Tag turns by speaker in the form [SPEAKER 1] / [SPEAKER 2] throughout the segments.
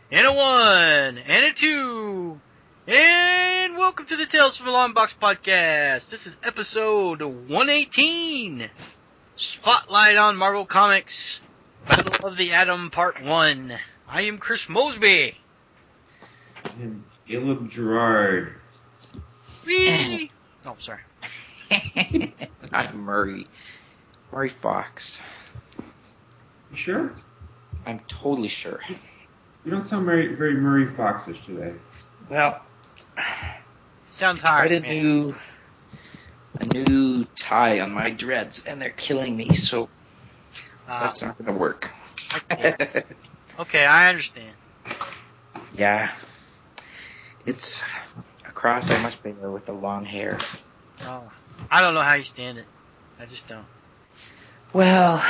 [SPEAKER 1] and a 1, and a 2, and welcome to the Tales from the Long Box podcast. This is episode 118, Spotlight on Marvel Comics, Battle of the Atom Part 1. I am Chris Mosby.
[SPEAKER 2] And Caleb Gerard.
[SPEAKER 1] Whee! Oh, sorry.
[SPEAKER 3] I'm Murray Fox.
[SPEAKER 2] You sure?
[SPEAKER 3] I'm totally sure.
[SPEAKER 2] You don't sound very Murray Foxish today.
[SPEAKER 3] Well,
[SPEAKER 1] Sound tired,
[SPEAKER 3] I got a new tie on my dreads, and they're killing me, so that's not going to work.
[SPEAKER 1] Okay, I understand.
[SPEAKER 3] Yeah. It's a cross I must bear with the long hair.
[SPEAKER 1] Oh, I don't know how you stand it. I just don't.
[SPEAKER 3] Well,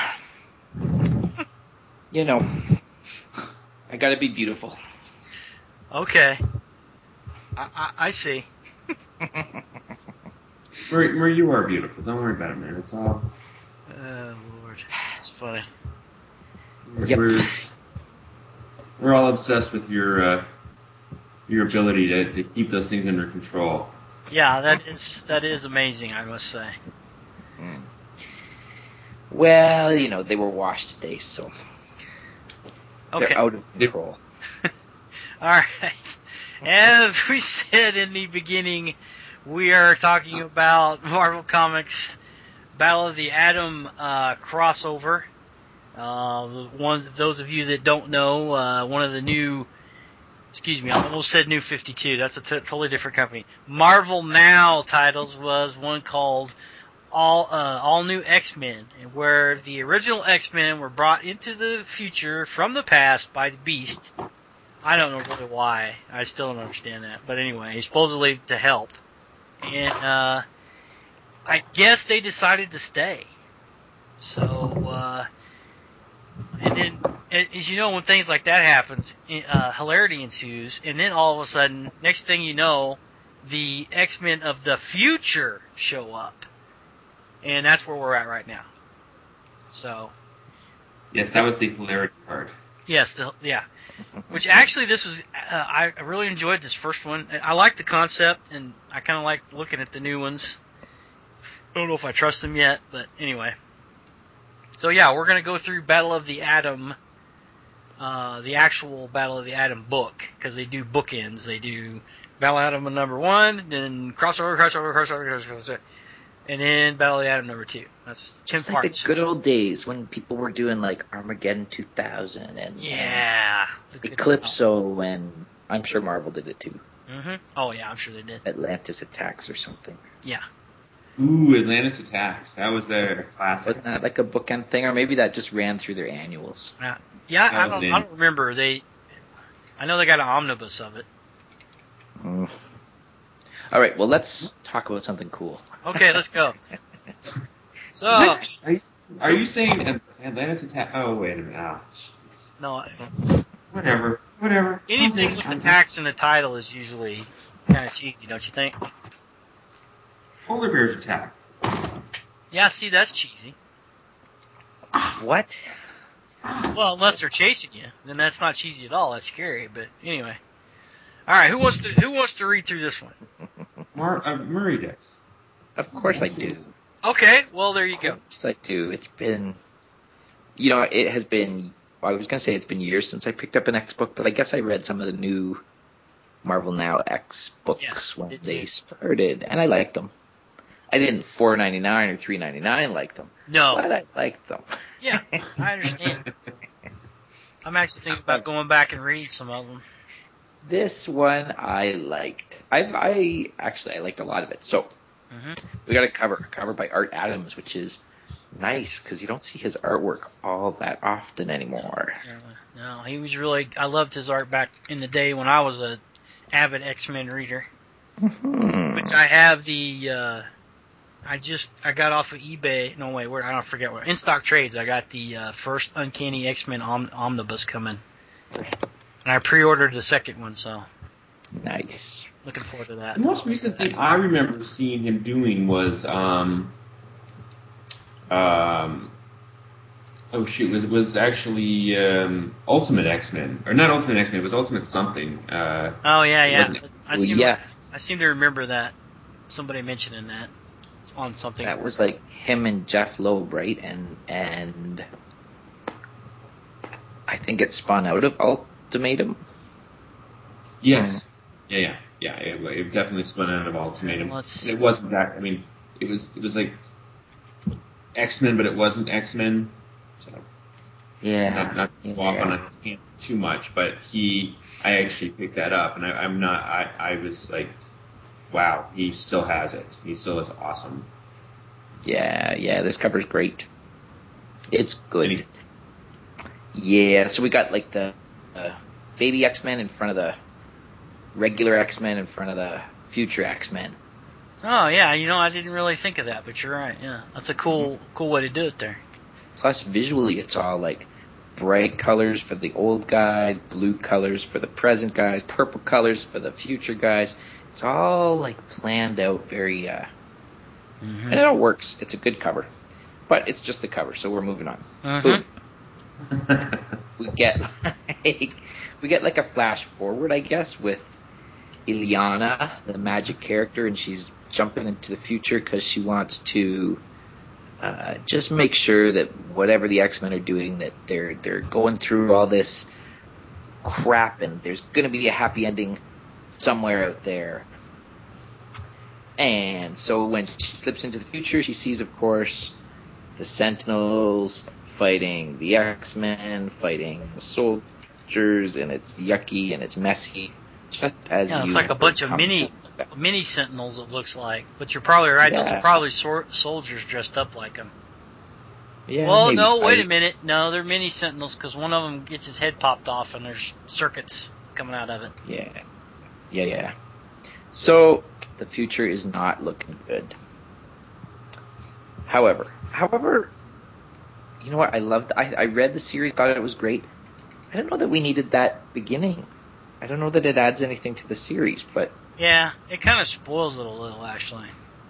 [SPEAKER 3] you know, I got to be beautiful.
[SPEAKER 1] Okay. I see.
[SPEAKER 2] Murray, you are beautiful. Don't worry about it, man. It's all...
[SPEAKER 1] Oh, Lord. It's funny.
[SPEAKER 2] We're all obsessed with your ability to keep those things under control.
[SPEAKER 1] Yeah, that is amazing, I must say.
[SPEAKER 3] Well, you know, they were washed today, so they're out of control.
[SPEAKER 1] All right. As we said in the beginning, we are talking about Marvel Comics Battle of the Atom crossover. Those of you that don't know, one of the new, I almost said New 52. That's a totally different company. Marvel Now titles was one called All New X-Men, where the original X-Men were brought into the future from the past by the Beast. I don't know really why. I still don't understand that. But anyway, supposedly to help. And I guess they decided to stay. So, and then, as you know, when things like that happens, hilarity ensues. And then all of a sudden, next thing you know, the X-Men of the future show up. And that's where we're at right now. So.
[SPEAKER 2] Yes, that was the hilarity part.
[SPEAKER 1] Yes, yeah. Which actually, this was, I really enjoyed this first one. I like the concept, and I kind of like looking at the new ones. I don't know if I trust them yet, but anyway. So yeah, we're going to go through Battle of the Atom, the actual Battle of the Atom book, because they do bookends. They do Battle of the Atom number 1, then crossover, and then Battle of the Atom number 2. That's 10
[SPEAKER 3] it's
[SPEAKER 1] parts.
[SPEAKER 3] Like the good old days when people were doing like Armageddon 2000 and Eclipso, and I'm sure Marvel did it too.
[SPEAKER 1] Mm-hmm. Oh yeah, I'm sure they did.
[SPEAKER 3] Atlantis Attacks or something.
[SPEAKER 1] Yeah.
[SPEAKER 2] Ooh, Atlantis Attacks. That was their classic.
[SPEAKER 3] Wasn't that like a bookend thing, or maybe that just ran through their annuals?
[SPEAKER 1] Yeah, I don't remember. I know they got an omnibus of it.
[SPEAKER 3] All right, well, let's talk about something cool.
[SPEAKER 1] Okay, let's go. So,
[SPEAKER 2] are you saying Atlantis Attack? Oh, wait a minute. Oh,
[SPEAKER 1] no.
[SPEAKER 2] Whatever.
[SPEAKER 1] Anything with attacks in the title is usually kind of cheesy, don't you think?
[SPEAKER 2] Polar Bears Attack.
[SPEAKER 1] Yeah, see, that's cheesy.
[SPEAKER 3] What?
[SPEAKER 1] Well, unless they're chasing you, then that's not cheesy at all. That's scary. But anyway, all right. Who wants to read through this one?
[SPEAKER 2] Murray does.
[SPEAKER 3] Of course I do.
[SPEAKER 1] Okay. Well, there you go.
[SPEAKER 3] Yes, I do. It's been, it has been. I was gonna say it's been years since I picked up an X book, but I guess I read some of the new Marvel Now X books when they started, and I liked them. I didn't $4.99 or $3.99 like them.
[SPEAKER 1] No,
[SPEAKER 3] but I liked them.
[SPEAKER 1] Yeah, I understand. I'm actually thinking about going back and reading some of them.
[SPEAKER 3] This one I liked. I liked a lot of it. So we got a cover by Art Adams, which is nice because you don't see his artwork all that often anymore.
[SPEAKER 1] No, he was really. I loved his art back in the day when I was a avid X-Men reader. Which I have the. I got off of eBay. No, wait, I don't forget where. In Stock Trades, I got the first Uncanny X-Men omnibus coming. And I pre-ordered the second one, so.
[SPEAKER 3] Nice.
[SPEAKER 1] Looking forward to that.
[SPEAKER 2] The most recent thing I remember seeing him doing was, Oh shoot, was actually Ultimate X-Men, or not Ultimate X-Men, it was Ultimate something.
[SPEAKER 1] Oh yeah,
[SPEAKER 2] It
[SPEAKER 1] yeah.
[SPEAKER 2] wasn't.
[SPEAKER 1] I seem to remember that. Somebody mentioning that on something.
[SPEAKER 3] That was like him and Jeff Loeb, right? And I think it spun out of Ultimatum.
[SPEAKER 2] Yes. Yeah. It definitely spun out of Ultimatum.
[SPEAKER 1] Let's.
[SPEAKER 2] It wasn't that. I mean, it was like X-Men, but it wasn't X-Men. So
[SPEAKER 3] Yeah.
[SPEAKER 2] not to go off on a tangent too much, but I actually picked that up, and I was like, wow, he still has it. He still is awesome.
[SPEAKER 3] Yeah. This cover's great. It's good.
[SPEAKER 2] Anyway.
[SPEAKER 3] Yeah. So we got like the baby X-Men in front of the regular X-Men in front of the future X-Men.
[SPEAKER 1] Oh yeah, I didn't really think of that, but you're right. Yeah, that's a cool way to do it there.
[SPEAKER 3] Plus, visually, it's all like bright colors for the old guys, blue colors for the present guys, purple colors for the future guys. It's all like planned out very, and it all works. It's a good cover, but it's just the cover, so we're moving on. Boom. we get like a flash forward, I guess, with Illyana, the magic character, and she's jumping into the future because she wants to just make sure that whatever the X-Men are doing, that they're going through all this crap, and there's going to be a happy ending somewhere out there. And so when she slips into the future, she sees, of course, the Sentinels fighting the X-Men, fighting the soldiers, and it's yucky and it's messy. Just as
[SPEAKER 1] it's like a bunch of mini Sentinels, it looks like. But you're probably right; those are probably soldiers dressed up like them.
[SPEAKER 3] Yeah.
[SPEAKER 1] Well,
[SPEAKER 3] maybe.
[SPEAKER 1] no, wait a minute. No, they're mini Sentinels because one of them gets his head popped off and there's circuits coming out of it.
[SPEAKER 3] Yeah. So the future is not looking good. However, you know what? I read the series, thought it was great. I don't know that we needed that beginning. I don't know that it adds anything to the series, but
[SPEAKER 1] yeah, it kind of spoils it a little, actually.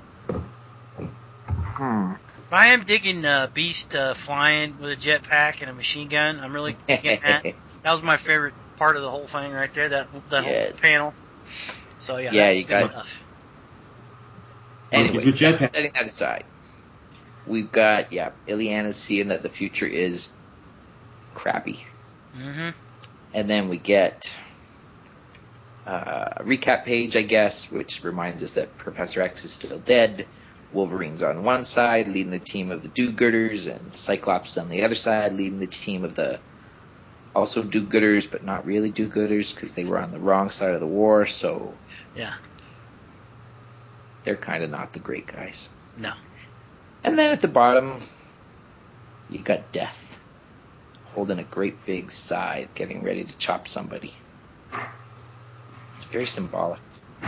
[SPEAKER 1] But I am digging Beast flying with a jetpack and a machine gun. I'm really digging that. That was my favorite part of the whole thing right there. That whole panel. So yeah, that's good stuff.
[SPEAKER 3] Anyway, setting that aside, we've got Illyana seeing that the future is crappy. And then we get a recap page, I guess, which reminds us that Professor X is still dead. Wolverine's on one side, leading the team of the do-gooders, and Cyclops on the other side, leading the team of the also do-gooders, but not really do-gooders, because they were on the wrong side of the war, so they're kind of not the great guys.
[SPEAKER 1] No.
[SPEAKER 3] And then at the bottom, you got Death, holding a great big scythe, getting ready to chop somebody. It's very symbolic.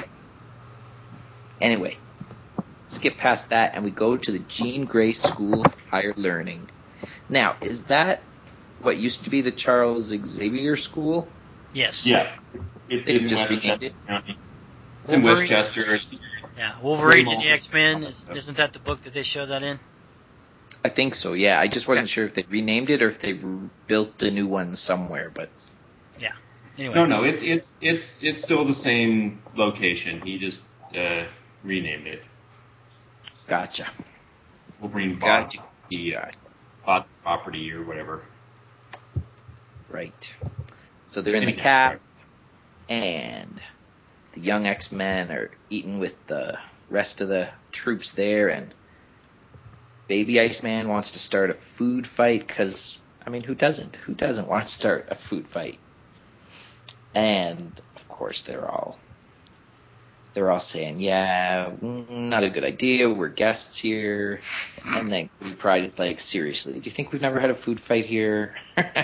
[SPEAKER 3] Anyway, skip past that, and we go to the Jean Grey School of Higher Learning. Now, is that what used to be the Charles Xavier School?
[SPEAKER 1] Yes.
[SPEAKER 2] Yes. It's in Westchester County. It's in Westchester.
[SPEAKER 1] Yeah, Wolverine and the X-Men. Isn't that the book that they show that in?
[SPEAKER 3] I think so, yeah. I just wasn't sure if they renamed it or if they've built a new one somewhere, but...
[SPEAKER 1] Yeah. Anyway.
[SPEAKER 2] No, it's still the same location. He just renamed it.
[SPEAKER 3] Gotcha.
[SPEAKER 2] Wolverine bought the property or whatever.
[SPEAKER 3] Right. So they're in the calf, and the young X-Men are eating with the rest of the troops there, and Baby Iceman wants to start a food fight, because, I mean, who doesn't? Who doesn't want to start a food fight? And, of course, they're all saying, yeah, not a good idea, we're guests here. And then Pride is like, seriously, do you think we've never had a food fight here?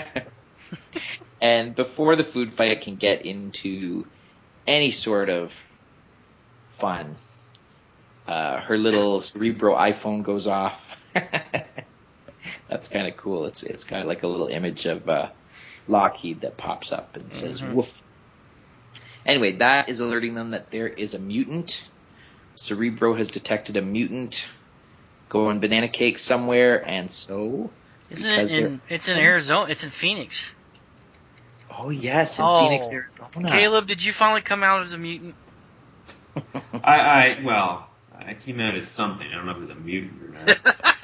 [SPEAKER 3] And before the food fight can get into any sort of fun, her little Cerebro iPhone goes off. That's kind of cool. It's got like a little image of Lockheed that pops up and says, woof. Anyway, that is alerting them that there is a mutant. Cerebro has detected a mutant going banana cake somewhere, and so
[SPEAKER 1] Isn't it in? It's in Arizona. It's in Phoenix.
[SPEAKER 3] Oh yes, in Phoenix, Arizona.
[SPEAKER 1] Caleb, did you finally come out as a mutant?
[SPEAKER 2] I came out as something. I don't know if it was a mutant or not.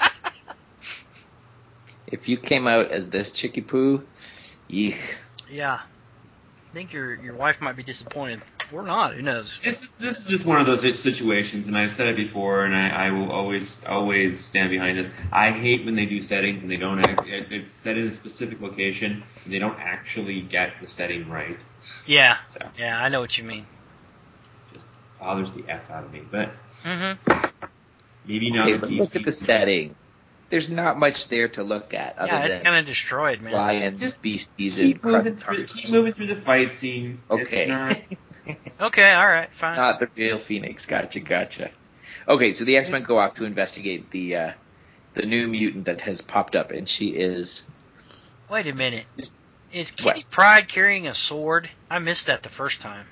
[SPEAKER 3] If you came out as this Chicky Poo, yeek.
[SPEAKER 1] Yeah. I think your wife might be disappointed. Or not, who knows?
[SPEAKER 2] This is just one of those situations, and I've said it before, and I will always stand behind this. I hate when they do settings and they don't it's set in a specific location and they don't actually get the setting right.
[SPEAKER 1] Yeah, yeah, I know what you mean.
[SPEAKER 2] Just bothers the F out of me, but maybe
[SPEAKER 3] now but DC. Look at the setting. There's not much there to look at.
[SPEAKER 1] Yeah, it's kind of destroyed, man.
[SPEAKER 3] Lions, just beasties,
[SPEAKER 2] keep moving through the fight scene.
[SPEAKER 3] Okay.
[SPEAKER 1] Okay, all right, fine.
[SPEAKER 3] Not the real Phoenix. Gotcha. Okay, so the X-Men go off to investigate the new mutant that has popped up, and she is.
[SPEAKER 1] Wait a minute. Is Kitty Pryde carrying a sword? I missed that the first time.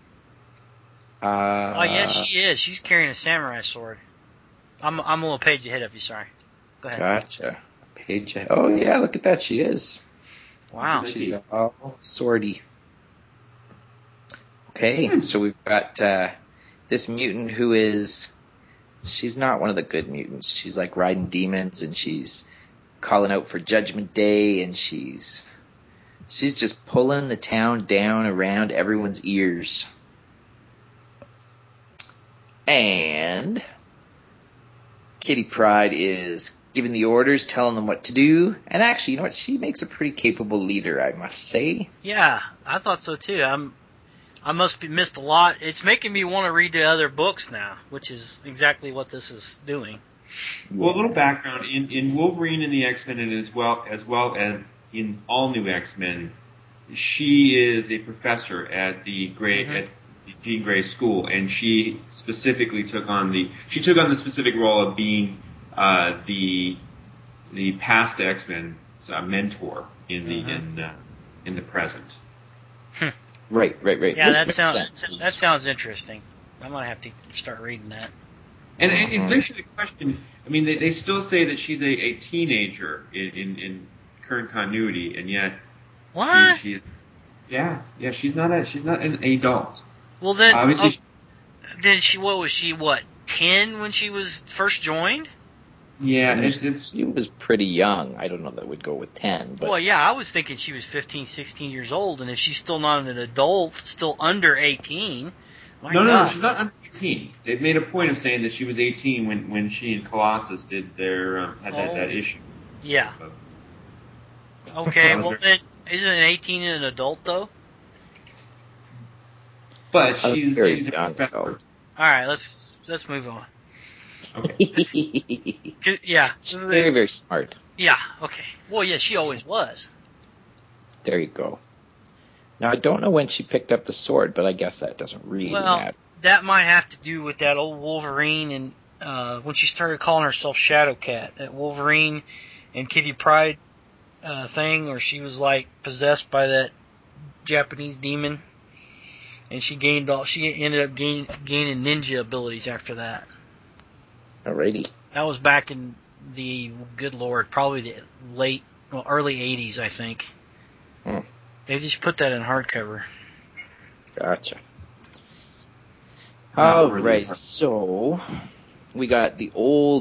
[SPEAKER 1] Oh yes, she is. She's carrying a samurai sword. I'm a little page ahead of you. Sorry. Go ahead.
[SPEAKER 3] Gotcha. Page. Oh yeah, look at that. She is.
[SPEAKER 1] Wow.
[SPEAKER 3] She's all swordy. Okay, so we've got this mutant who is. She's not one of the good mutants. She's like riding demons, and she's calling out for Judgment Day, and she's just pulling the town down around everyone's ears. And Kitty Pryde is giving the orders, telling them what to do. And actually, you know what? She makes a pretty capable leader, I must say.
[SPEAKER 1] Yeah, I thought so too. I must be missed a lot. It's making me want to read the other books now, which is exactly what this is doing.
[SPEAKER 2] Well, a little background in Wolverine and the X-Men, and as well as in all new X-Men, she is a professor at the Jean Grey School, and she specifically took on the specific role of being the past X-Men mentor in the present.
[SPEAKER 3] Right.
[SPEAKER 1] Yeah, that sounds interesting. I might have to start reading that.
[SPEAKER 2] And it begs the question. I mean, they still say that she's a teenager in current continuity, and yet
[SPEAKER 1] what?
[SPEAKER 2] She's she's not an adult.
[SPEAKER 1] Well then, obviously, what was she? 10 when she was first joined?
[SPEAKER 3] Yeah, she was pretty young. I don't know that would go with 10. But.
[SPEAKER 1] Well, yeah, I was thinking she was 15, 16 years old, and if she's still not an adult, still under 18.
[SPEAKER 2] No, she's not under 18. They've made a point of saying that she was 18 when she and Colossus did their that issue.
[SPEAKER 1] Yeah. Okay, well then, isn't an 18 an adult though?
[SPEAKER 2] But she's a professor. All
[SPEAKER 1] right, let's move on.
[SPEAKER 2] Okay.
[SPEAKER 1] Yeah.
[SPEAKER 3] She's very, very smart.
[SPEAKER 1] Yeah, okay. Well, yeah, she always was.
[SPEAKER 3] There you go. Now, I don't know when she picked up the sword, but I guess that doesn't really matter.
[SPEAKER 1] That might have to do with that old Wolverine and when she started calling herself Shadowcat. That Wolverine and Kitty Pryde thing, or she was like possessed by that Japanese demon, and she ended up gaining ninja abilities after that.
[SPEAKER 3] Alrighty.
[SPEAKER 1] That was back in the good lord, probably the early 80s, I think. They just put that in hardcover.
[SPEAKER 3] Gotcha. Alright, so we got the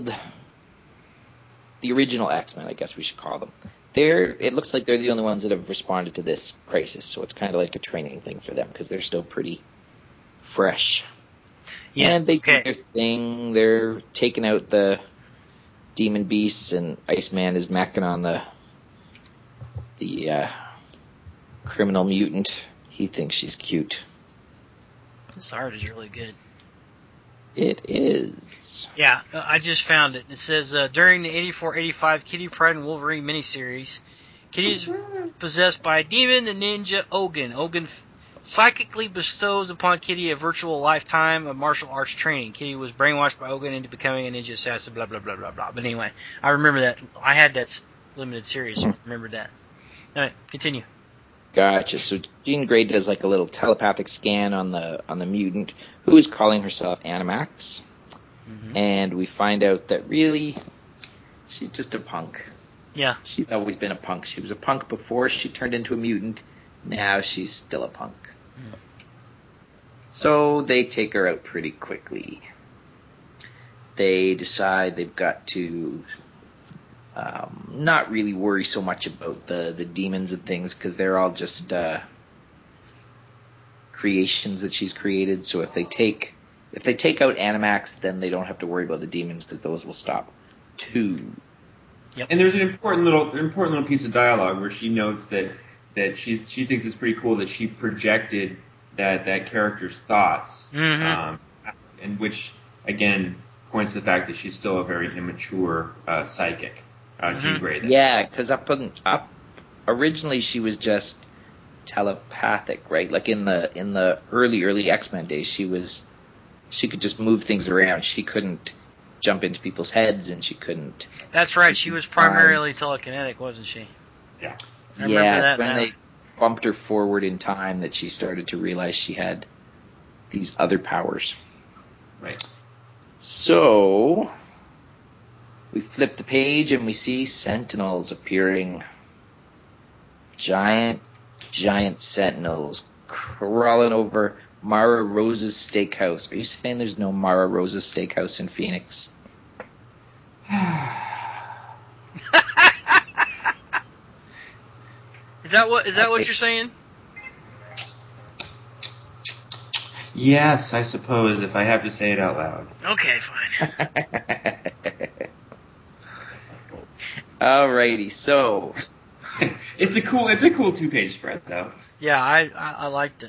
[SPEAKER 3] original X-Men, I guess we should call them. It looks like they're the only ones that have responded to this crisis, so it's kind of like a training thing for them because they're still pretty fresh. Yes, and they do their thing. They're taking out the demon beasts, and Iceman is macking on the criminal mutant. He thinks she's cute.
[SPEAKER 1] This art is really good.
[SPEAKER 3] It is.
[SPEAKER 1] Yeah, I just found it. It says, during the 84-85 Kitty Pryde and Wolverine miniseries, Kitty is possessed by a demon, the ninja Ogun. Ogun psychically bestows upon Kitty a virtual lifetime of martial arts training. Kitty was brainwashed by Ogun into becoming a ninja assassin, blah, blah, blah, blah, blah. But anyway, I remember that. I had that limited series, so I remember that. All right, continue.
[SPEAKER 3] Gotcha. So Jean Grey does like a little telepathic scan on the mutant who is calling herself Animax. And we find out that really she's just a punk.
[SPEAKER 1] Yeah.
[SPEAKER 3] She's always been a punk. She was a punk before she turned into a mutant. Now she's still a punk.
[SPEAKER 1] Mm.
[SPEAKER 3] So they take her out pretty quickly. They decide they've got to not really worry so much about the demons and things because they're all just creations that she's created. So if they take out Animax, then they don't have to worry about the demons because those will stop too.
[SPEAKER 1] Yep.
[SPEAKER 2] And there's an important little piece of dialogue where she notes that she thinks it's pretty cool that she projected that character's thoughts,
[SPEAKER 1] Mm-hmm.
[SPEAKER 2] and which again points to the fact that she's still a very immature psychic. Jean Grey.
[SPEAKER 3] Yeah, because up originally she was just telepathic, right? Like in the early X-Men days, she could just move things around. She couldn't jump into people's heads, and she couldn't.
[SPEAKER 1] That's right. She was primarily telekinetic, wasn't she?
[SPEAKER 2] Yeah.
[SPEAKER 1] I remember that
[SPEAKER 3] it's when
[SPEAKER 1] now.
[SPEAKER 3] they bumped her forward in time that she started to realize she had these other powers.
[SPEAKER 2] Right.
[SPEAKER 3] So we flip the page and we see Sentinels appearing. Giant Sentinels crawling over Mara Rose's steakhouse. Are you saying there's no Mara Rose's steakhouse in Phoenix?
[SPEAKER 1] Is that what you're saying?
[SPEAKER 2] Yes, I suppose if I have to say it out loud.
[SPEAKER 1] Okay, fine.
[SPEAKER 3] Alrighty, so
[SPEAKER 2] it's a cool 2-page spread though.
[SPEAKER 1] Yeah, I liked it.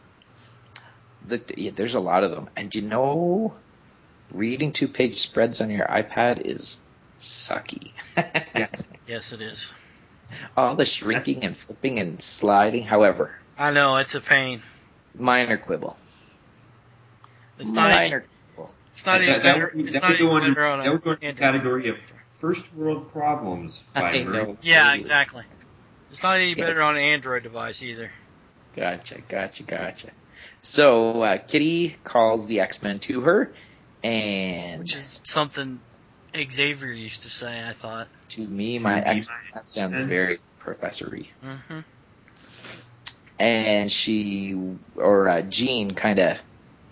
[SPEAKER 3] There's a lot of them, and reading 2-page spreads on your iPad is sucky.
[SPEAKER 1] Yes, it is.
[SPEAKER 3] All the shrinking and flipping and sliding. However,
[SPEAKER 1] I know it's a pain.
[SPEAKER 3] Minor quibble.
[SPEAKER 1] It's not any better. It's not any better on
[SPEAKER 2] that would go in the
[SPEAKER 1] Android.
[SPEAKER 2] category of first world problems.
[SPEAKER 3] I know.
[SPEAKER 1] Yeah, exactly. It's not any better on an Android device either.
[SPEAKER 3] Gotcha. So Kitty calls the X-Men to her, and
[SPEAKER 1] which is something Xavier used to say. I thought.
[SPEAKER 3] To me, that sounds very professory.
[SPEAKER 1] Mm-hmm.
[SPEAKER 3] And Jean kind of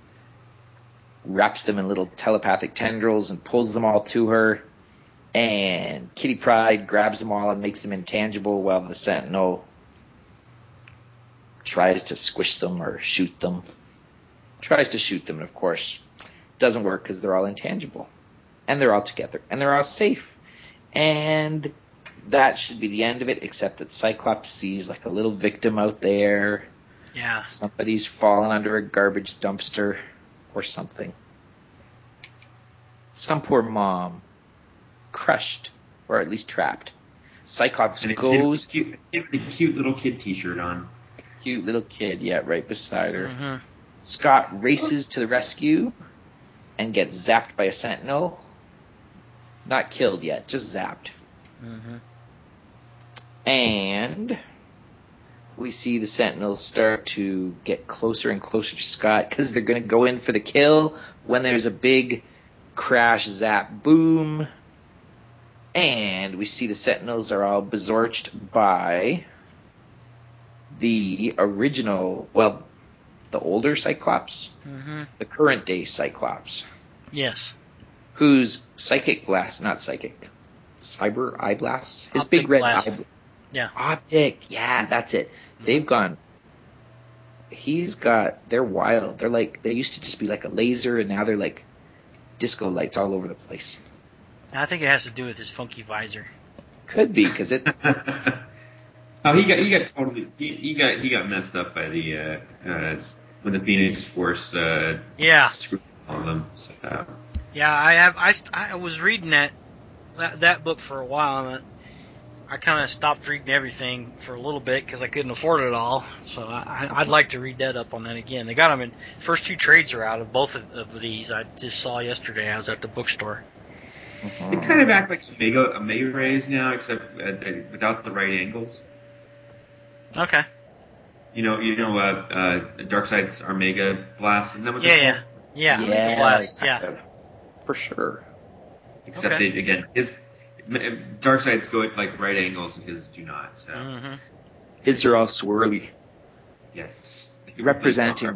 [SPEAKER 3] wraps them in little telepathic tendrils and pulls them all to her. And Kitty Pryde grabs them all and makes them intangible while the Sentinel tries to squish them or shoot them. Tries to shoot them, and of course, doesn't work because they're all intangible. And they're all together. And they're all safe. And that should be the end of it, except that Cyclops sees like a little victim out there.
[SPEAKER 1] Yeah.
[SPEAKER 3] Somebody's fallen under a garbage dumpster or something. Some poor mom. Crushed. Or at least trapped. Cyclops goes...
[SPEAKER 2] A cute little kid t-shirt on.
[SPEAKER 3] A cute little kid, yeah, right beside her.
[SPEAKER 1] Mm-hmm.
[SPEAKER 3] Scott races to the rescue and gets zapped by a Sentinel. Not killed yet, just zapped.
[SPEAKER 1] Mm-hmm.
[SPEAKER 3] And we see the Sentinels start to get closer and closer to Scott because they're going to go in for the kill when there's a big crash, zap, boom. And we see the Sentinels are all besorged by the original, the older Cyclops, the current day Cyclops.
[SPEAKER 1] Yes.
[SPEAKER 3] Whose psychic blast, not psychic, cyber eye blast, his
[SPEAKER 1] Optic
[SPEAKER 3] big red
[SPEAKER 1] blast.
[SPEAKER 3] eye.
[SPEAKER 1] Yeah.
[SPEAKER 3] Optic, yeah, that's it. They've gone. They're wild. They used to just be like a laser, and now they're like disco lights all over the place.
[SPEAKER 1] I think it has to do with his funky visor.
[SPEAKER 3] Could be because it.
[SPEAKER 2] Oh, he got messed up by the when the Phoenix Force screwed on them. So.
[SPEAKER 1] Yeah, I was reading that book for a while, and I kind of stopped reading everything for a little bit because I couldn't afford it all. So I'd like to read that up on that again. They got them in. First 2 trades are out of both of these. I just saw yesterday. I was at the bookstore.
[SPEAKER 2] They kind of act like Omega Rays now, except without the right angles.
[SPEAKER 1] Okay.
[SPEAKER 2] Darkseid's Omega Blast. Isn't that what
[SPEAKER 1] Yeah,
[SPEAKER 2] called?
[SPEAKER 1] Omega Blast. Yeah.
[SPEAKER 3] For sure.
[SPEAKER 2] Except they, again, Darkseid's go at like right angles, and his do not. So
[SPEAKER 3] his are all swirly.
[SPEAKER 2] Yes,
[SPEAKER 3] Representing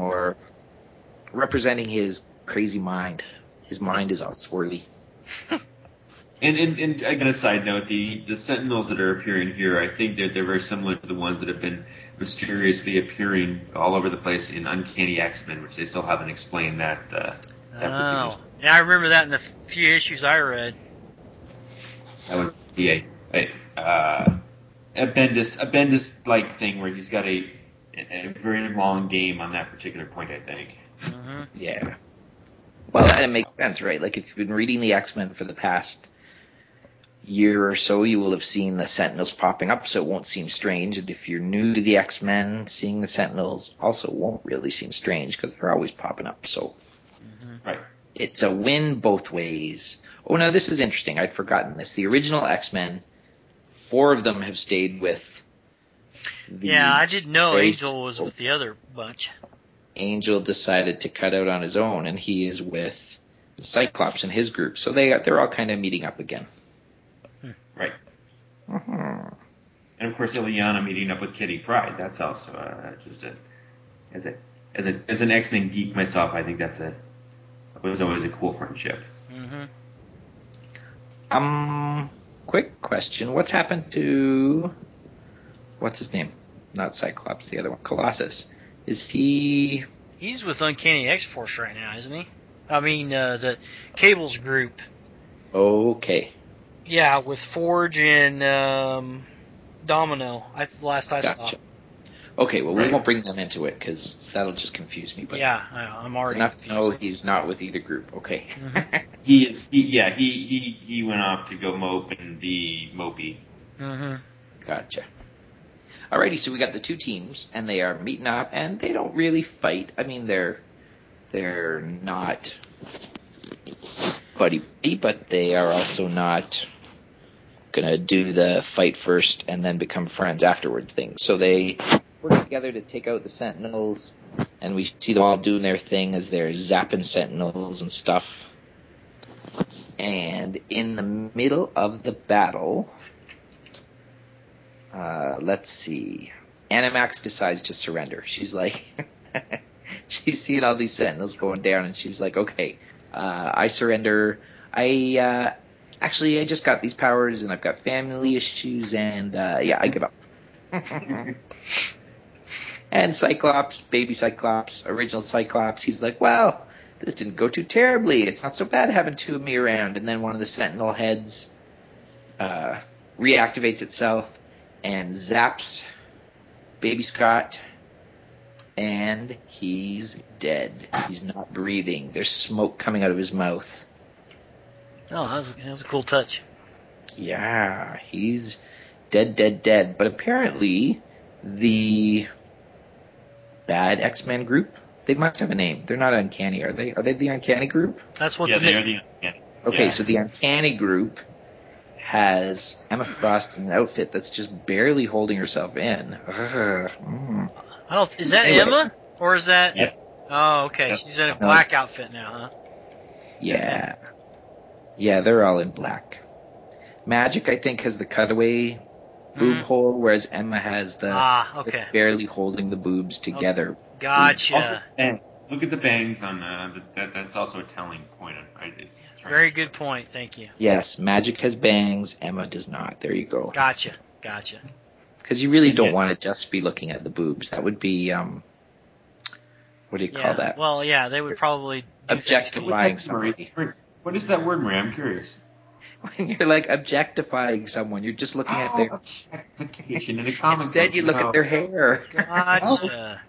[SPEAKER 3] his crazy mind. His mind is all swirly.
[SPEAKER 2] And again, a side note, the Sentinels that are appearing here, I think they're very similar to the ones that have been mysteriously appearing all over the place in Uncanny X-Men, which they still haven't explained that.
[SPEAKER 1] Yeah, I remember that in the few issues I read.
[SPEAKER 2] That would be a Bendis like thing where he's got a very long game on that particular point, I think.
[SPEAKER 1] Mm-hmm.
[SPEAKER 3] Yeah. Well, and it makes sense, right? Like if you've been reading the X-Men for the past year or so, you will have seen the Sentinels popping up, so it won't seem strange. And if you're new to the X-Men, seeing the Sentinels also won't really seem strange because they're always popping up. So
[SPEAKER 2] Right.
[SPEAKER 3] It's a win both ways. Oh, now this is interesting. I'd forgotten this. The original X-Men, 4 of them have stayed with
[SPEAKER 1] Yeah, I didn't know Angel was with the other bunch.
[SPEAKER 3] Angel decided to cut out on his own, and he is with Cyclops and his group. So they're all kind of meeting up again.
[SPEAKER 2] Right.
[SPEAKER 3] Mm-hmm.
[SPEAKER 2] And of course, Illyana meeting up with Kitty Pryde. That's also just as an X-Men geek myself, I think was always a cool friendship.
[SPEAKER 1] Mm-hmm.
[SPEAKER 3] Quick question: what's happened to what's his name? Not Cyclops, the other one, Colossus. Is he?
[SPEAKER 1] He's with Uncanny X-Force right now, isn't he? I mean, the Cables group.
[SPEAKER 3] Okay.
[SPEAKER 1] Yeah, with Forge and Domino. Last I saw.
[SPEAKER 3] Okay, well, we won't bring them into it because that'll just confuse me. But
[SPEAKER 1] yeah, I'm already
[SPEAKER 3] enough
[SPEAKER 1] confused.
[SPEAKER 3] to know he's not with either group. Okay.
[SPEAKER 1] Mm-hmm.
[SPEAKER 2] He went off to go mope and be mopey.
[SPEAKER 1] Mm-hmm.
[SPEAKER 3] Gotcha. Alrighty, so we got the 2 teams, and they are meeting up, and they don't really fight. I mean, they're not buddy, but they are also not gonna do the fight first and then become friends afterwards thing. So they work together to take out the Sentinels, and we see them all doing their thing as they're zapping Sentinels and stuff. And in the middle of the battle, let's see, Animax decides to surrender. She's like, she's seeing all these Sentinels going down, and she's like, okay, I surrender. I just got these powers, and I've got family issues, and I give up. And Cyclops, baby Cyclops, original Cyclops, he's like, well, this didn't go too terribly. It's not so bad having 2 of me around. And then one of the Sentinel heads reactivates itself and zaps baby Scott, and he's dead. He's not breathing. There's smoke coming out of his mouth.
[SPEAKER 1] Oh, that was a cool touch.
[SPEAKER 3] Yeah, he's dead. But apparently, the bad X-Men group, they must have a name. They're not Uncanny, are they? Are they the Uncanny group?
[SPEAKER 1] That's what
[SPEAKER 2] they are the Uncanny.
[SPEAKER 3] Okay, so the Uncanny group has Emma Frost in an outfit that's just barely holding herself in.
[SPEAKER 1] Is that anyway. Emma? Or is that...
[SPEAKER 2] Yes.
[SPEAKER 1] Oh, okay. Yes. She's in a black outfit now, huh?
[SPEAKER 3] Yeah. Yeah, they're all in black. Magic, I think, has the cutaway boob hole, whereas Emma has the barely holding the boobs together.
[SPEAKER 1] Okay. Gotcha.
[SPEAKER 2] Also, look at the bangs on that's also a telling point.
[SPEAKER 1] Very good point. Thank you.
[SPEAKER 3] Yes, Magic has bangs. Emma does not. There you go.
[SPEAKER 1] Gotcha.
[SPEAKER 3] Because you really don't want to just be looking at the boobs. That would be what do you call that?
[SPEAKER 1] Well, yeah, they would probably
[SPEAKER 3] objectifying somebody.
[SPEAKER 2] What is that word, Marie? I'm curious.
[SPEAKER 3] When you're like objectifying someone, you're just looking at their
[SPEAKER 2] objectification in a comic
[SPEAKER 3] instead you look at their hair.
[SPEAKER 1] Gotcha.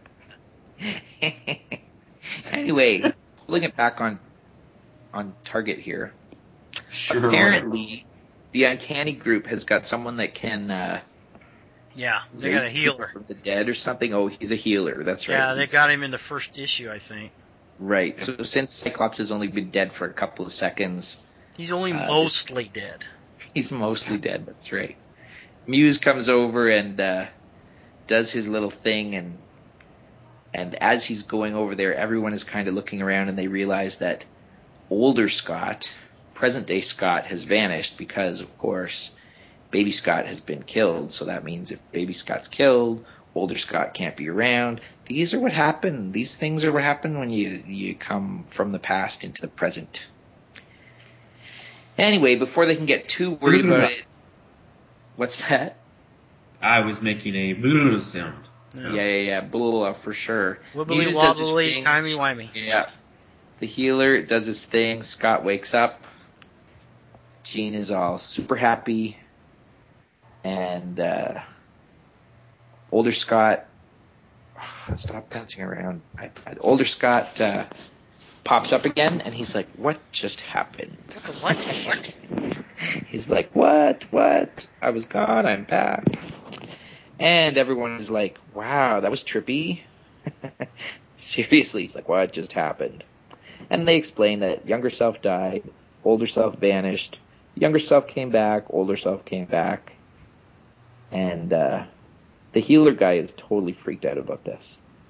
[SPEAKER 3] Anyway, pulling it back on target here.
[SPEAKER 2] Sure.
[SPEAKER 3] Apparently, the Uncanny group has got someone that can.
[SPEAKER 1] They got a healer
[SPEAKER 3] from the dead or something. Oh, he's a healer. That's right.
[SPEAKER 1] Yeah, they got him in the first issue, I think.
[SPEAKER 3] Right. So since Cyclops has only been dead for a couple of seconds,
[SPEAKER 1] he's only mostly dead.
[SPEAKER 3] He's mostly dead. That's right. Muse comes over and does his little thing, and as he's going over there, everyone is kind of looking around, and they realize that older Scott present-day Scott has vanished because, of course, baby Scott has been killed. So that means if baby Scott's killed, older Scott can't be around. These are what happen. These things are what happen when you come from the past into the present. Anyway, before they can get too worried about it, what's that?
[SPEAKER 2] I was making a sound.
[SPEAKER 3] Yeah, blah, for sure.
[SPEAKER 1] Wibbly
[SPEAKER 3] Muse does his
[SPEAKER 1] wobbly,
[SPEAKER 3] things.
[SPEAKER 1] timey-wimey.
[SPEAKER 3] Yeah. The healer does his thing. Scott wakes up. Jean is all super happy. And older Scott... stop bouncing around. Older Scott pops up again, and he's like, what just happened?
[SPEAKER 1] What?
[SPEAKER 3] He's like, what? I was gone, I'm back. And everyone is like, wow, that was trippy. Seriously, he's like, what just happened? And they explain that younger self died, older self vanished, younger self came back, older self came back. And the healer guy is totally freaked out about this.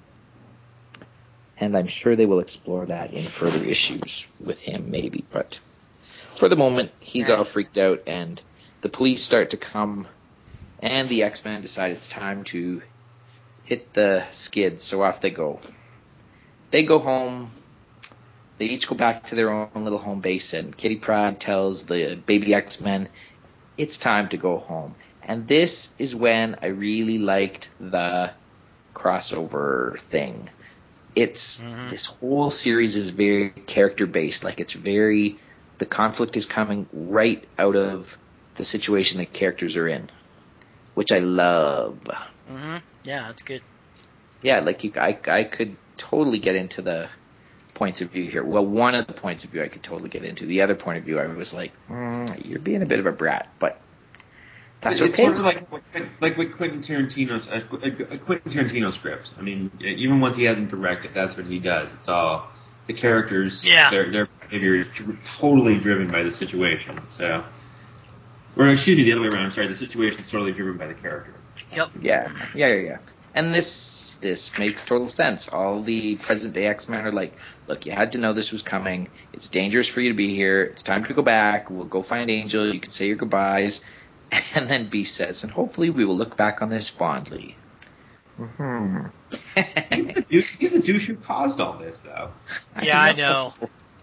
[SPEAKER 3] And I'm sure they will explore that in further issues with him, maybe. But for the moment, he's all freaked out, and the police start to come, and the X-Men decide it's time to hit the skids, so off they go. They go home. They each go back to their own little home base, and Kitty Pryde tells the baby X-Men, it's time to go home. And this is when I really liked the crossover thing. This whole series is very character-based. Like, the conflict is coming right out of the situation that characters are in, which I love.
[SPEAKER 1] Mm-hmm. Yeah, that's good.
[SPEAKER 3] Yeah, like I could totally get into the points of view here. Well, one of the points of view I could totally get into. The other point of view, I was like, you're being a bit of a brat, but that's okay.
[SPEAKER 2] It's sort of like with Quentin Tarantino script. I mean, even once he hasn't directed, that's what he does. It's all the characters.
[SPEAKER 1] Yeah.
[SPEAKER 2] Their behavior is totally driven by the situation. So, or excuse me, the other way around. I'm sorry, the situation is totally driven by the character.
[SPEAKER 1] Yep.
[SPEAKER 3] Yeah. And this makes total sense. All the present-day X-Men are like, look, you had to know this was coming. It's dangerous for you to be here. It's time to go back. We'll go find Angel. You can say your goodbyes. And then Beast says, and hopefully we will look back on this fondly.
[SPEAKER 2] He's the douche who caused all this, though.
[SPEAKER 1] Yeah, I know.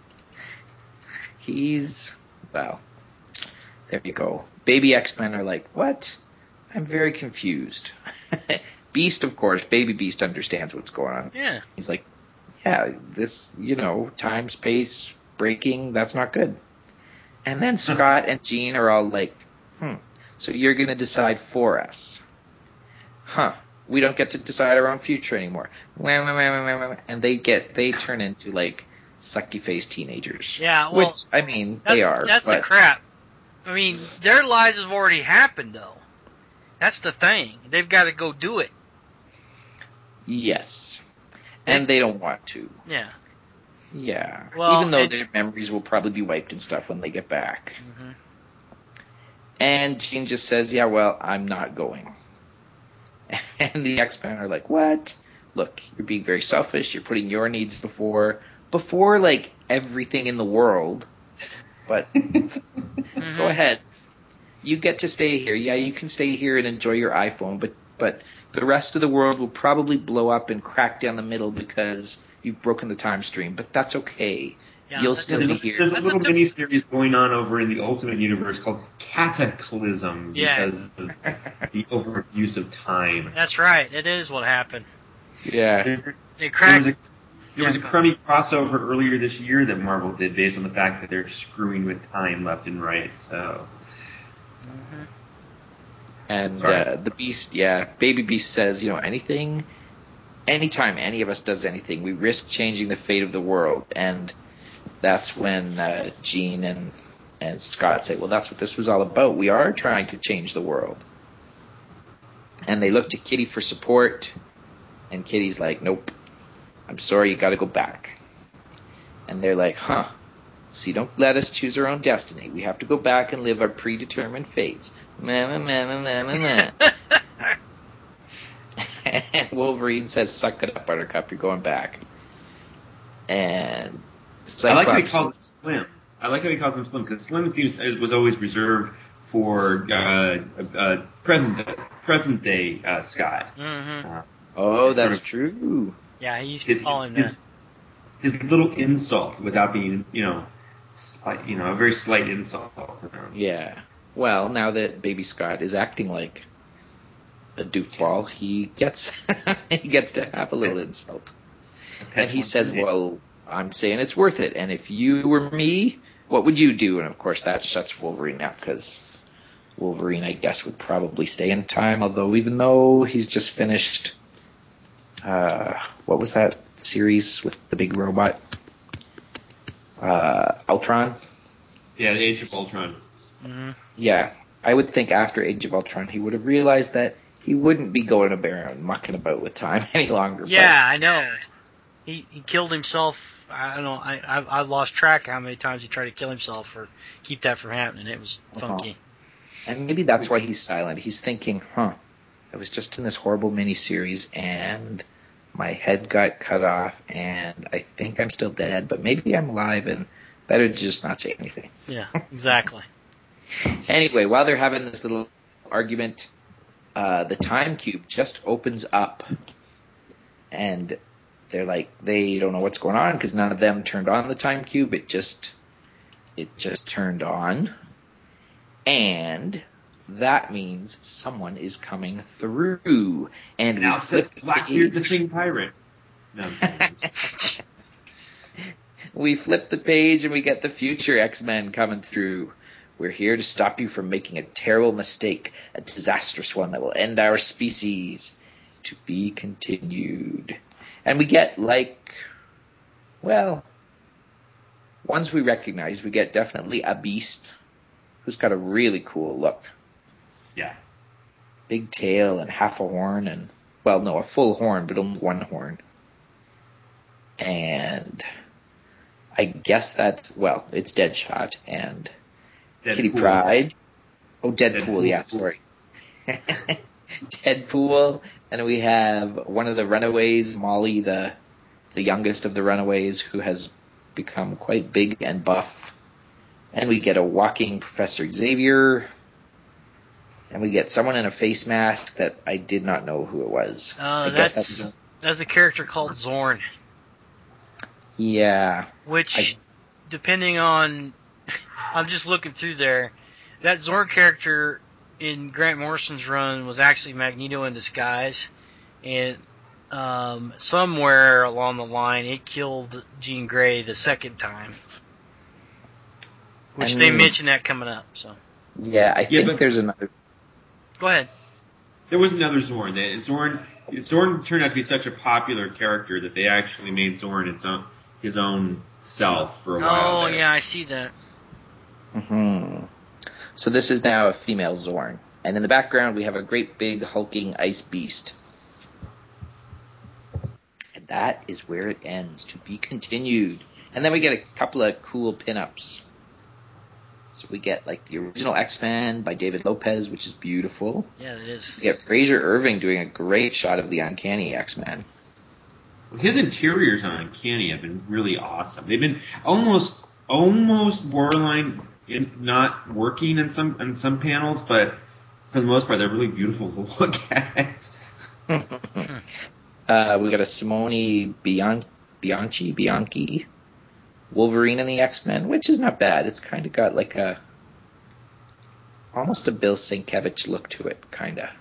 [SPEAKER 3] Well, there you go. Baby X-Men are like, what? I'm very confused. Beast, of course, Baby Beast understands what's going on.
[SPEAKER 1] Yeah.
[SPEAKER 3] He's like, yeah, this, time, space, breaking, that's not good. And then Scott and Jean are all like, so you're going to decide for us. We don't get to decide our own future anymore. And they turn into like sucky face teenagers.
[SPEAKER 1] Yeah, well,
[SPEAKER 3] which, I mean, they are.
[SPEAKER 1] That's the crap. I mean, their lives have already happened, though. That's the thing. They've got to go do it.
[SPEAKER 3] Yes. And they don't want to.
[SPEAKER 1] Yeah.
[SPEAKER 3] Yeah.
[SPEAKER 1] Well,
[SPEAKER 3] even though their memories will probably be wiped and stuff when they get back.
[SPEAKER 1] Mm-hmm.
[SPEAKER 3] And Jean just says, yeah, well, I'm not going. And the X-Men are like, what? Look, you're being very selfish. You're putting your needs before like everything in the world. But go ahead. You get to stay here. Yeah, you can stay here and enjoy your iPhone, but the rest of the world will probably blow up and crack down the middle because you've broken the time stream. But that's okay.
[SPEAKER 1] Yeah,
[SPEAKER 3] You'll still be here.
[SPEAKER 2] There's a little mini-series going on over in the Ultimate Universe called Cataclysm because of the overuse of time.
[SPEAKER 1] That's right. It is what happened.
[SPEAKER 3] Yeah.
[SPEAKER 1] They cracked.
[SPEAKER 2] There was a crummy crossover earlier this year that Marvel did based on the fact that they're screwing with time left and right. So.
[SPEAKER 1] Mm-hmm.
[SPEAKER 3] And the Beast, Baby Beast says, anything, anytime any of us does anything, we risk changing the fate of the world. And that's when Jean and Scott say, well, that's what this was all about. We are trying to change the world. And they look to Kitty for support. And Kitty's like, nope, I'm sorry, you got to go back. And they're like, so you don't let us choose our own destiny. We have to go back and live our predetermined fates. And Wolverine says, suck it up, Buttercup, you're going back. And
[SPEAKER 2] I like how he calls it Slim. I like how he calls him Slim, because Slim was always reserved for present day Scott.
[SPEAKER 1] Mm-hmm.
[SPEAKER 3] Oh, that's true.
[SPEAKER 1] Yeah, he used to call him that.
[SPEAKER 2] His little insult, without being, a very slight insult.
[SPEAKER 3] Yeah. Well, now that Baby Scott is acting like a doofball, he gets to have a little insult. And he says, well, I'm saying it's worth it. And if you were me, what would you do? And of course, that shuts Wolverine out, because Wolverine, I guess, would probably stay in time. Although, even though he's just finished, what was that series with the big robot? Ultron?
[SPEAKER 2] Yeah, the Age of Ultron.
[SPEAKER 1] Mm-hmm.
[SPEAKER 3] Yeah, I would think after Age of Ultron, he would have realized that he wouldn't be going around mucking about with time any longer.
[SPEAKER 1] Yeah, I know. He killed himself. I don't know. I lost track of how many times he tried to kill himself or keep that from happening. It was funky.
[SPEAKER 3] And maybe that's why he's silent. He's thinking, I was just in this horrible miniseries and my head got cut off and I think I'm still dead, but maybe I'm alive and better to just not say anything.
[SPEAKER 1] Yeah, exactly.
[SPEAKER 3] Anyway, while they're having this little argument, the time cube just opens up and they're like, they don't know what's going on because none of them turned on the time cube. It just turned on. And that means someone is coming through. And
[SPEAKER 2] now it says Blackbeard the Thing Pirate. No,
[SPEAKER 3] we flip the page and we get the future X-Men coming through. We're here to stop you from making a terrible mistake, a disastrous one that will end our species. To be continued. And we get, ones we recognize. We get definitely a Beast, who's got a really cool look.
[SPEAKER 2] Yeah.
[SPEAKER 3] Big tail and half a horn a full horn, but only one horn. And I guess it's Deadshot and
[SPEAKER 2] Deadpool.
[SPEAKER 3] Kitty Pryde. Oh, Deadpool, yeah, sorry. Deadpool, and we have one of the Runaways, Molly, the youngest of the Runaways, who has become quite big and buff. And we get a walking Professor Xavier, and we get someone in a face mask that I did not know who it was.
[SPEAKER 1] That's a character called Zorn.
[SPEAKER 3] Yeah.
[SPEAKER 1] Which, depending on, I'm just looking through there, that Zorn character in Grant Morrison's run was actually Magneto in disguise, and somewhere along the line it killed Jean Grey the second time, which they mentioned that coming up. So
[SPEAKER 3] yeah, I think there's another.
[SPEAKER 1] Go ahead.
[SPEAKER 2] There was another Zorn. Zorn turned out to be such a popular character that they actually made Zorn his own self for a while.
[SPEAKER 1] Oh yeah, I see that.
[SPEAKER 3] Mm-hmm. So this is now a female Zorn. And in the background, we have a great big hulking ice beast. And that is where it ends. To be continued. And then we get a couple of cool pinups. So we get the original X-Men by David Lopez, which is beautiful.
[SPEAKER 1] Yeah, it is.
[SPEAKER 3] We get Fraser Irving doing a great shot of the Uncanny X-Men.
[SPEAKER 2] His interiors on Uncanny have been really awesome. They've been almost borderline not working in some panels, but for the most part, they're really beautiful to look at.
[SPEAKER 3] We got a Simone Bianchi, Wolverine and the X-Men, which is not bad. It's kind of got almost a Bill Sienkiewicz look to it, kind of.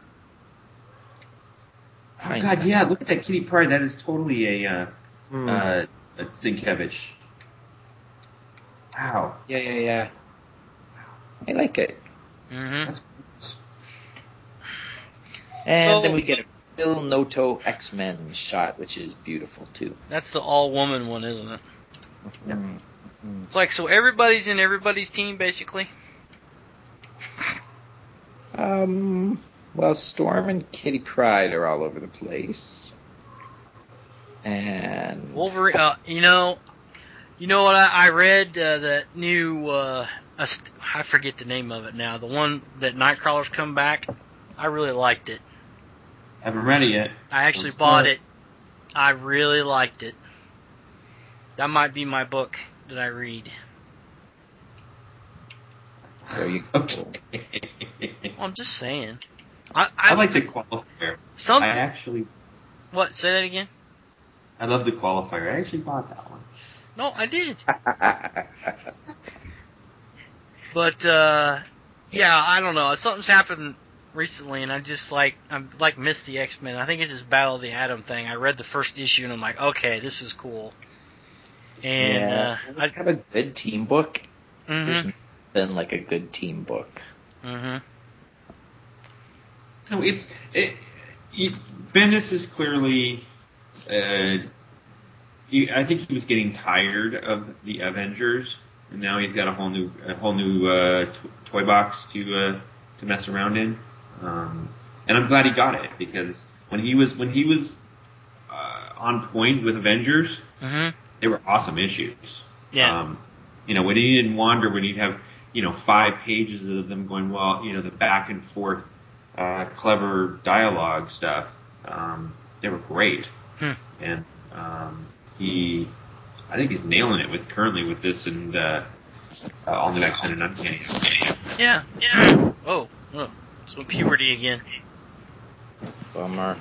[SPEAKER 2] Oh God, yeah! Look at that Kitty Pryde. That is totally a Sienkiewicz. Wow.
[SPEAKER 3] Yeah. I like it.
[SPEAKER 1] Mm-hmm.
[SPEAKER 3] And then we get a Phil Noto X-Men shot, which is beautiful too.
[SPEAKER 1] That's the all-woman one, isn't it?
[SPEAKER 3] Mm-hmm.
[SPEAKER 1] It's so everybody's in everybody's team, basically.
[SPEAKER 3] Well, Storm and Kitty Pryde are all over the place. And
[SPEAKER 1] Wolverine, you know what I read that new I forget the name of it now. The one that Nightcrawler's come back. I really liked it.
[SPEAKER 2] Haven't read it yet.
[SPEAKER 1] I actually bought it. I really liked it. That might be my book that I read.
[SPEAKER 3] There you go.
[SPEAKER 2] Okay.
[SPEAKER 1] Well, I'm just saying.
[SPEAKER 2] I like the qualifier.
[SPEAKER 1] Something.
[SPEAKER 2] I actually.
[SPEAKER 1] What? Say that again.
[SPEAKER 2] I love the qualifier. I actually bought that one.
[SPEAKER 1] No, I did. But yeah, I don't know. Something's happened recently, and I'm missed the X-Men. I think it's this Battle of the Atom thing. I read the first issue, and I'm like, okay, this is cool. And
[SPEAKER 3] I have a good team book.
[SPEAKER 1] Mm-hmm.
[SPEAKER 3] There's been like a good team book.
[SPEAKER 1] Mm-hmm.
[SPEAKER 2] So Bendis is clearly. I think he was getting tired of the Avengers, and now he's got a whole new toy box to mess around in. And I'm glad he got it, because when he was on point with Avengers,
[SPEAKER 1] Mm-hmm.
[SPEAKER 2] they were awesome issues.
[SPEAKER 1] Yeah.
[SPEAKER 2] When he didn't wander, when he'd have 5 pages of them going, the back and forth clever dialogue stuff, they were great. And I think he's nailing it currently with this and all new X-Men and Uncanny.
[SPEAKER 1] Yeah. Oh, so puberty again.
[SPEAKER 3] Bummer.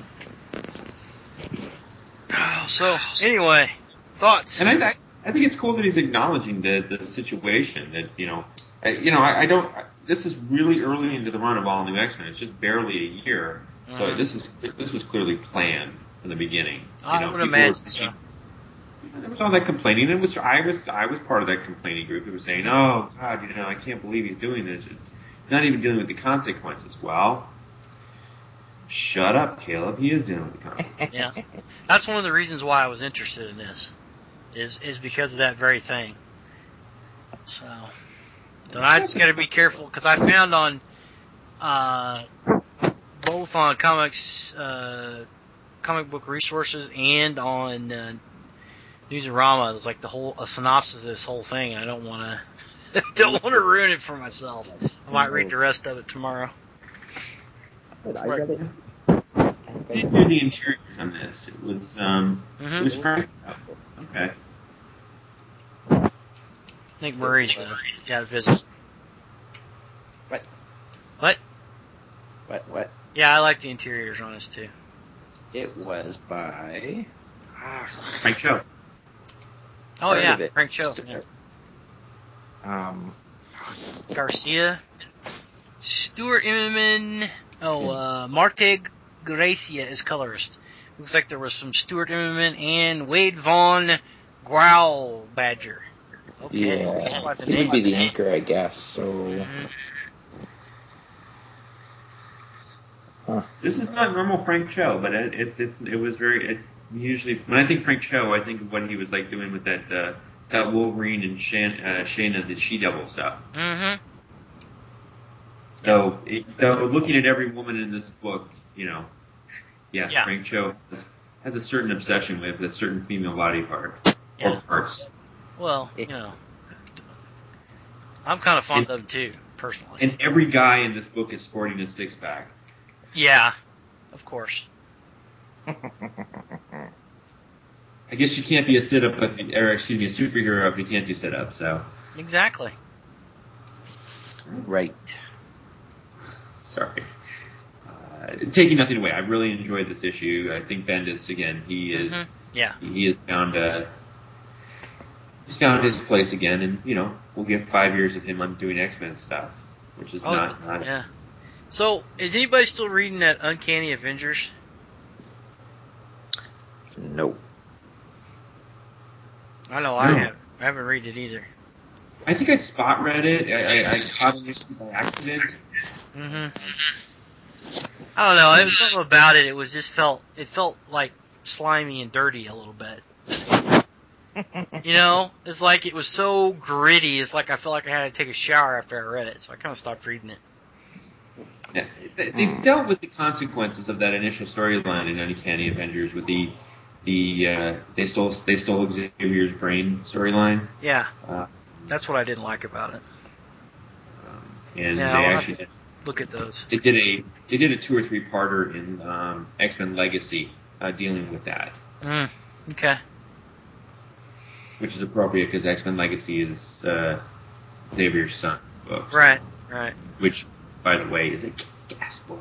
[SPEAKER 1] So anyway, thoughts?
[SPEAKER 2] And I think it's cool that he's acknowledging the situation. That I don't. This is really early into the run of all new X-Men. It's just barely a year, so this was clearly planned from the beginning.
[SPEAKER 1] I would imagine so.
[SPEAKER 2] There was all that complaining. I was part of that complaining group who was saying, "Oh God, I can't believe he's doing this." Not even dealing with the consequences. Well, shut up, Caleb. He is dealing with the consequences.
[SPEAKER 1] Yeah, that's one of the reasons why I was interested in this, is because of that very thing. So, then I just got to be careful, because I found on both on comic book resources and on Newsarama, there's like a synopsis of this whole thing, and I don't want to ruin it for myself. I might read the rest of it tomorrow.
[SPEAKER 3] I read it.
[SPEAKER 2] I didn't do the interiors on this. It was it was Frank. Okay.
[SPEAKER 1] I think Murray's got a visit.
[SPEAKER 3] What?
[SPEAKER 1] What?
[SPEAKER 3] What?
[SPEAKER 1] Yeah, I like the interiors on this too.
[SPEAKER 3] It was by
[SPEAKER 2] Frank Cho.
[SPEAKER 1] Oh yeah, Frank Cho. Yeah. Garcia, Stuart Immonen. Marte Gracia is colorist. Looks like there was some Stuart Immonen and Wade Vaughn Growlbadger. Okay,
[SPEAKER 3] yeah, he would be the anchor, I guess. So. Huh.
[SPEAKER 2] This is not normal Frank Cho, but it was very. Usually, when I think Frank Cho, I think of what he was like doing with that Wolverine and Shayna the She-Devil stuff.
[SPEAKER 1] Mm-hmm.
[SPEAKER 2] So, looking at every woman in this book, yes, yeah. Frank Cho has a certain obsession with a certain female body part or parts.
[SPEAKER 1] Well, I'm kind of fond of them too, personally.
[SPEAKER 2] And every guy in this book is sporting a 6-pack.
[SPEAKER 1] Yeah, of course.
[SPEAKER 2] I guess you can't be a superhero if you can't do sit-ups. So.
[SPEAKER 1] Exactly.
[SPEAKER 3] Right.
[SPEAKER 2] Sorry. Taking nothing away, I really enjoyed this issue. I think Bendis, again, he is. He has found his place again, and we'll get 5 years of him doing X-Men stuff, which is not.
[SPEAKER 1] Yeah. So, is anybody still reading that Uncanny Avengers?
[SPEAKER 3] Nope.
[SPEAKER 1] I know I haven't read it either.
[SPEAKER 2] I think I spot read it. I caught an issue by accident.
[SPEAKER 1] Mm-hmm. I don't know. It was something about it. It felt like slimy and dirty a little bit. It's like it was so gritty. It's like I felt like I had to take a shower after I read it, so I kind of stopped reading it.
[SPEAKER 2] Yeah, they've dealt with the consequences of that initial storyline in Uncanny Avengers with the they stole Xavier's brain storyline.
[SPEAKER 1] Yeah, that's what I didn't like about it.
[SPEAKER 2] And they actually
[SPEAKER 1] look at those.
[SPEAKER 2] They did a 2 or 3 parter in X-Men Legacy dealing with that.
[SPEAKER 1] Okay.
[SPEAKER 2] Which is appropriate because X-Men Legacy is Xavier's son. Books.
[SPEAKER 1] Right. Right.
[SPEAKER 2] Which, by the way, is a kick-ass book.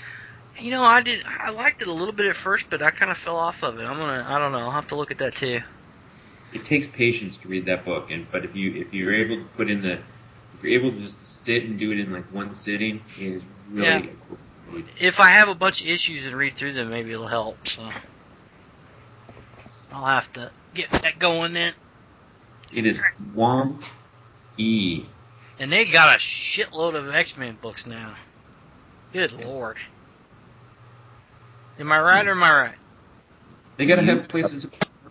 [SPEAKER 1] I liked it a little bit at first, but I kind of fell off of it. I don't know, I'll have to look at that too.
[SPEAKER 2] It takes patience to read that book, but if you're able to if you're able to just sit and do it in like one sitting, it is really a cool read.
[SPEAKER 1] If I have a bunch of issues and read through them, maybe it'll help. So I'll have to get that going then.
[SPEAKER 2] It is Womp E.
[SPEAKER 1] And they got a shitload of X-Men books now. Good lord. Am I right or am I right?
[SPEAKER 2] They gotta have places to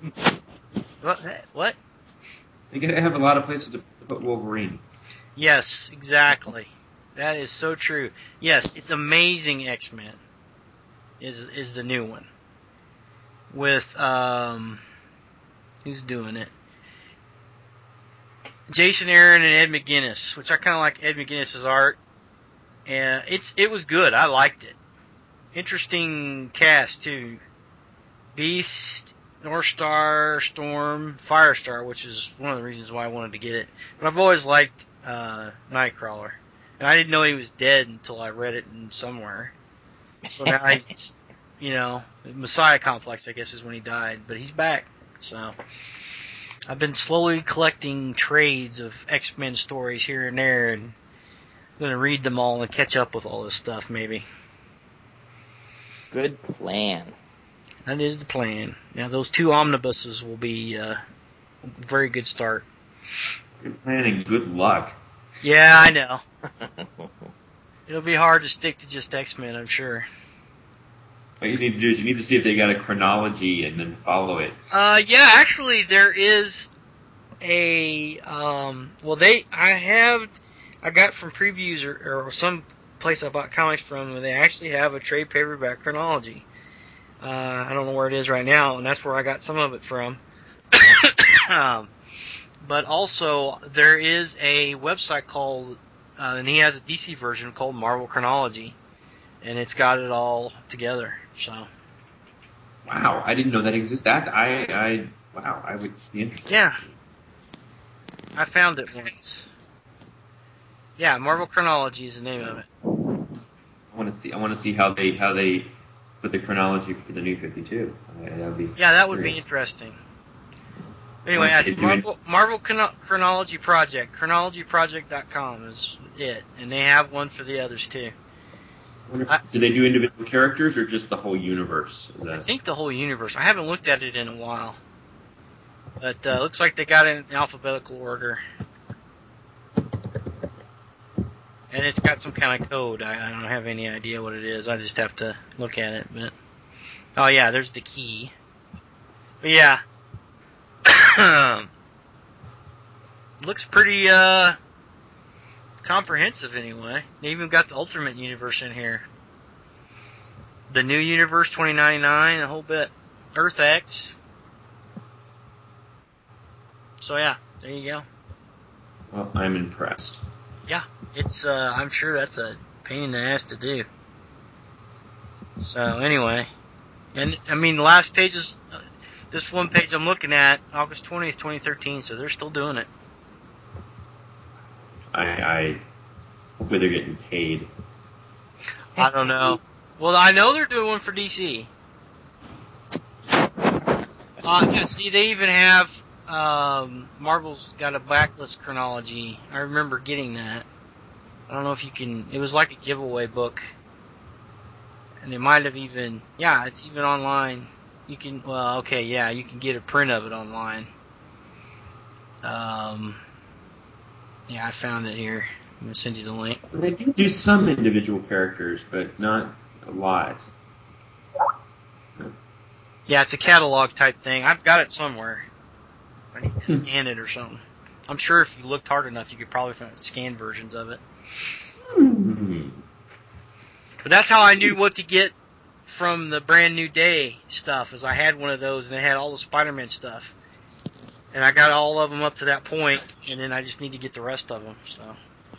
[SPEAKER 1] What?
[SPEAKER 2] They gotta have a lot of places to put Wolverine.
[SPEAKER 1] Yes, exactly. That is so true. Yes, it's Amazing X-Men is the new one. With, who's doing it? Jason Aaron and Ed McGuinness, which I kind of like Ed McGuinness's art. And it was good. I liked it. Interesting cast too. Beast, Northstar, Storm, Firestar, which is one of the reasons why I wanted to get it. But I've always liked Nightcrawler, and I didn't know he was dead until I read it in somewhere. So now he's, Messiah Complex, I guess, is when he died, but he's back. So I've been slowly collecting trades of X-Men stories here and there, and I'm gonna read them all and catch up with all this stuff, maybe.
[SPEAKER 3] Good plan.
[SPEAKER 1] That is the plan. Now, those 2 omnibuses will be a very good start.
[SPEAKER 2] Good plan and good luck.
[SPEAKER 1] Yeah, I know. It'll be hard to stick to just X-Men, I'm sure.
[SPEAKER 2] What you need to do is you need to see if they got a chronology and then follow it.
[SPEAKER 1] Yeah, actually, there is a, I got from previews or some place I bought comics from, where they actually have a trade paperback chronology. I don't know where it is right now, and that's where I got some of it from. But also, there is a website called, and he has a DC version called Marvel Chronology, and it's got it all together. So.
[SPEAKER 2] Wow, I didn't know that existed. I would be interested.
[SPEAKER 1] Yeah, I found it once. Yeah, Marvel Chronology is the name of it.
[SPEAKER 2] I want to see how they put the chronology for the New 52.
[SPEAKER 1] That would be interesting. Anyway, that's Marvel Chronology Project. ChronologyProject.com is it, and they have one for the others too.
[SPEAKER 2] Do they do individual characters or just the whole universe?
[SPEAKER 1] I think the whole universe. I haven't looked at it in a while, but looks like they got it in alphabetical order, and it's got some kind of code. I don't have any idea what it is. I just have to look at it. But oh yeah, there's the key. But yeah. Looks pretty comprehensive anyway. They even got the Ultimate Universe in here. The New Universe 2099, a whole bit. Earth X. So yeah, there you go.
[SPEAKER 2] Well, I'm impressed.
[SPEAKER 1] Yeah, it's I'm sure that's a pain in the ass to do. So anyway, and I mean the last page is this one page I'm looking at, August 20th, 2013. So they're still doing it.
[SPEAKER 2] I hopefully they're getting paid.
[SPEAKER 1] I don't know. Well, I know they're doing one for DC. Yeah, see, they even have Marvel's got a backlist chronology. I remember getting that. I don't know if you can. It was like a giveaway book, and they might have even. Yeah, it's even online. You can. Well, okay, yeah, you can get a print of it online. Yeah, I found it here. I'm gonna send you the link.
[SPEAKER 2] They do some individual characters, but not a lot.
[SPEAKER 1] Yeah, it's a catalog type thing. I've got it somewhere. I need to scan it or something. I'm sure if you looked hard enough, you could probably find scanned versions of it. But that's how I knew what to get from the Brand New Day stuff, is I had one of those, and they had all the Spider-Man stuff. And I got all of them up to that point, and then I just need to get the rest of them, so.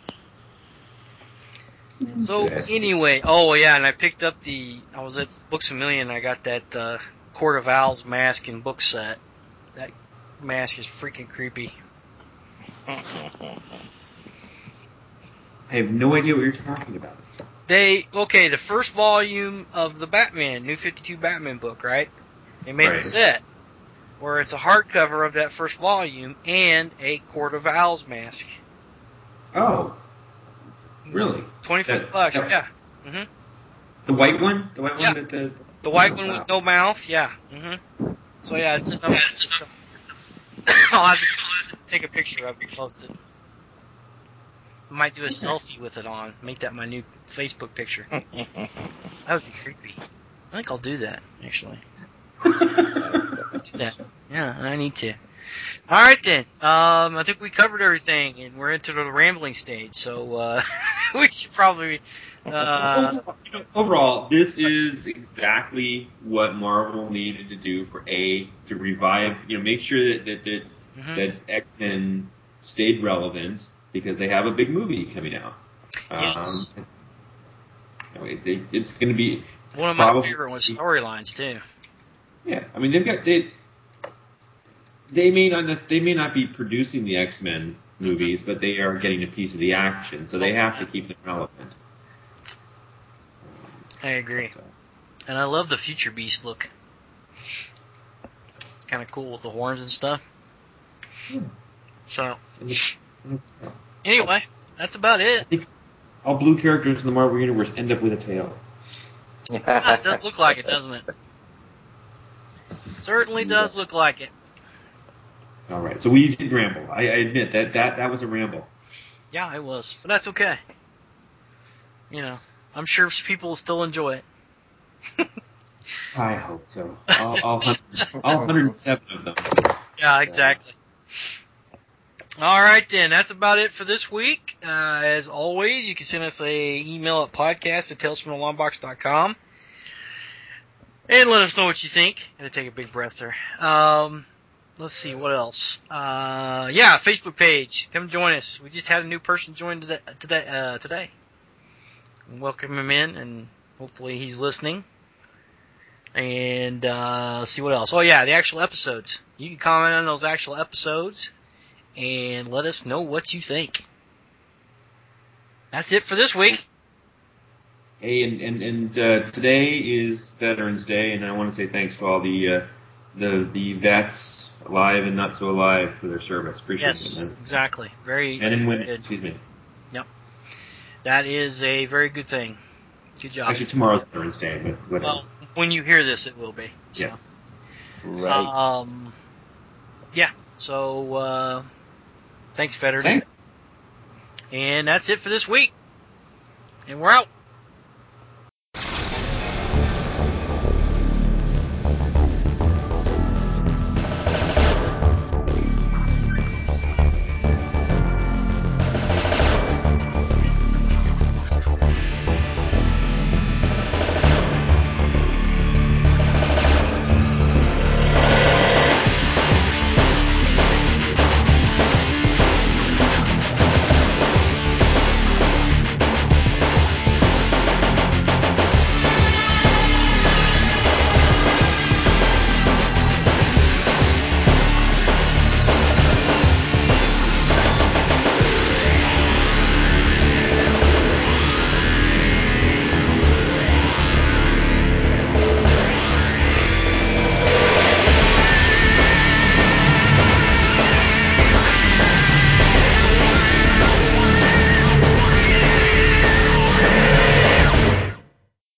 [SPEAKER 1] So, anyway, oh yeah, and I picked up I was at Books A Million, I got that Court of Owls mask and book set. That mask is freaking creepy. I
[SPEAKER 2] I have no idea what you're talking about.
[SPEAKER 1] The first volume of the Batman, New 52 Batman book, right? They made a set where it's a hardcover of that first volume and a Court of Owls mask.
[SPEAKER 2] Oh, really?
[SPEAKER 1] $25, yeah. Mm-hmm.
[SPEAKER 2] The white one? The white one?
[SPEAKER 1] The white one with no mouth, yeah. Mm-hmm. So yeah, it's I'll have to take a picture of it and post it. I might do a selfie with it on. Make that my new Facebook picture. That would be creepy. I think I'll do that, actually. Yeah, I need to. All right, then. I think we covered everything, and we're into the rambling stage, so we should probably...
[SPEAKER 2] Overall, this is exactly what Marvel needed to do to revive, make sure that X-Men stayed relevant, because they have a big movie coming out.
[SPEAKER 1] Yes.
[SPEAKER 2] It's going to be
[SPEAKER 1] one of my favorite storylines too.
[SPEAKER 2] Yeah, I mean they may not be producing the X-Men movies, but they are getting a piece of the action, so they have to keep them relevant.
[SPEAKER 1] I agree, and I love the Future Beast look. It's kind of cool with the horns and stuff. So, anyway, that's about it.
[SPEAKER 2] I think all blue characters in the Marvel Universe end up with a tail.
[SPEAKER 1] It does look like it, doesn't it? Certainly does look like it.
[SPEAKER 2] All right, so we did ramble. I admit that was a ramble.
[SPEAKER 1] Yeah, it was, but that's okay. I'm sure people will still enjoy it.
[SPEAKER 2] I hope so. All 107 of them.
[SPEAKER 1] Yeah, exactly. All right, then. That's about it for this week. As always, you can send us an email at podcast@talesfromthelongbox.com. And let us know what you think. I'm going to take a big breath there. Let's see, what else? Facebook page. Come join us. We just had a new person join today. Welcome him in, and hopefully he's listening. And let's see what else. Oh, yeah, the actual episodes. You can comment on those actual episodes and let us know what you think. That's it for this week.
[SPEAKER 2] Hey, and today is Veterans Day, and I want to say thanks to all the vets, alive and not so alive, for their service. Appreciate it.
[SPEAKER 1] Yes, exactly. Very
[SPEAKER 2] men and women.
[SPEAKER 1] good.
[SPEAKER 2] Excuse me.
[SPEAKER 1] Yep. That is a very good thing. Good job.
[SPEAKER 2] Actually, tomorrow's Veterans Day, but whatever.
[SPEAKER 1] Well, when you hear this, it will be. So.
[SPEAKER 2] Yes.
[SPEAKER 3] Right.
[SPEAKER 1] Yeah. So, thanks, Veterans.
[SPEAKER 2] Thanks.
[SPEAKER 1] And that's it for this week. And we're out.